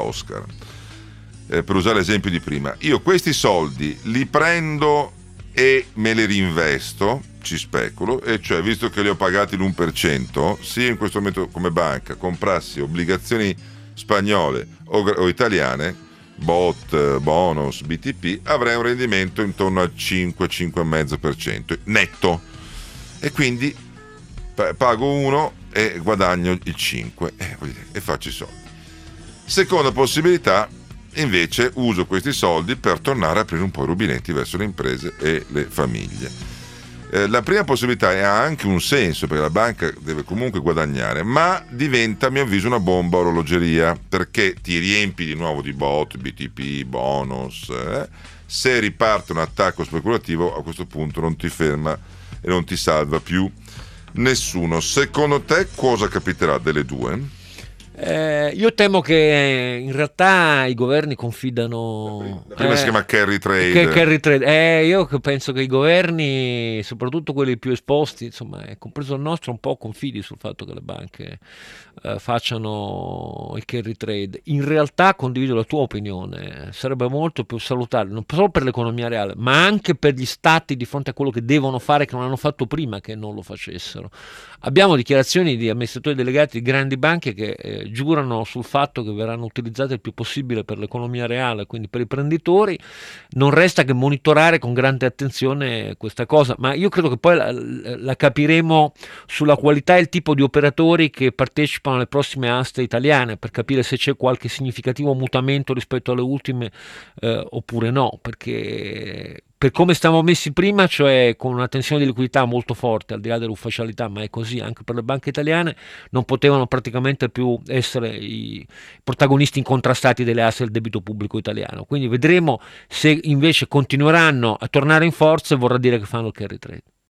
Oscar, per usare l'esempio di prima. Io questi soldi li prendo e me li reinvesto, ci speculo, e cioè, visto che li ho pagati l'1%, se io in questo momento come banca comprassi obbligazioni spagnole o italiane, BOT, bonus, BTP, avrei un rendimento intorno al 5-5,5% netto, e quindi pago 1 e guadagno il 5 e faccio i soldi. Seconda possibilità, invece, uso questi soldi per tornare a aprire un po' i rubinetti verso le imprese e le famiglie. La prima possibilità ha anche un senso, perché la banca deve comunque guadagnare, ma diventa, a mio avviso, una bomba a orologeria, perché ti riempi di nuovo di bot, BTP, bonus. Se riparte un attacco speculativo, a questo punto non ti ferma e non ti salva più nessuno. Secondo te cosa capiterà delle due? Io temo che in realtà i governi confidano. Prima si chiama carry trade. Carry trade. Io penso che i governi, soprattutto quelli più esposti, insomma, compreso il nostro, un po' confidi sul fatto che le banche facciano il carry trade. In realtà condivido la tua opinione, sarebbe molto più salutare, non solo per l'economia reale, ma anche per gli stati di fronte a quello che devono fare, che non hanno fatto prima che non lo facessero. Abbiamo dichiarazioni di amministratori delegati di grandi banche che giurano sul fatto che verranno utilizzate il più possibile per l'economia reale, quindi per i imprenditori. Non resta che monitorare con grande attenzione questa cosa, ma io credo che poi la capiremo sulla qualità e il tipo di operatori che partecipano alle prossime aste italiane, per capire se c'è qualche significativo mutamento rispetto alle ultime oppure no, perché per come stavamo messi prima, cioè con una tensione di liquidità molto forte, al di là dell'ufficialità, ma è così anche per le banche italiane, non potevano praticamente più essere i protagonisti incontrastati delle aste del debito pubblico italiano. Quindi vedremo se invece continueranno a tornare in forza, e vorrà dire che fanno il carry trade.